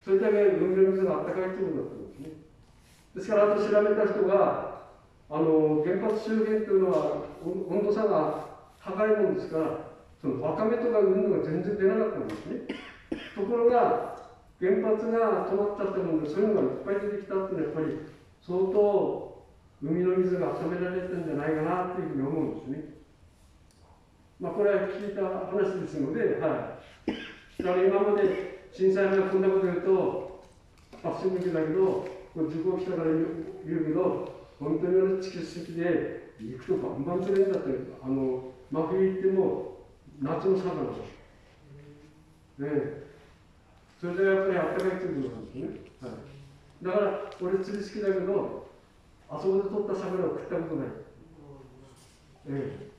それだけ海の水があったかいということだったんですね。ですから、あと調べた人が、原発周辺というのは温度差が高いものですから、そのわかめとか運動が全然出なかったんですね。ところが、原発が止まっちゃったもので、そういうのがいっぱい出てきたっていうのは、やっぱり相当海の水が温められてるんじゃないかなというふうに思うんですね。まあ、これは聞いた話ですので、はい。だから今まで震災前こんなこと言うと、あっし向きだけど、受講したから言うけど、本当に地球的で、行くとバンバン釣れるんだって、真冬行っても夏の魚だ。ね、それでやっぱりあったかいということなんですね。はい、だから、俺釣り好きだけど、あそこで取った魚を食ったことない。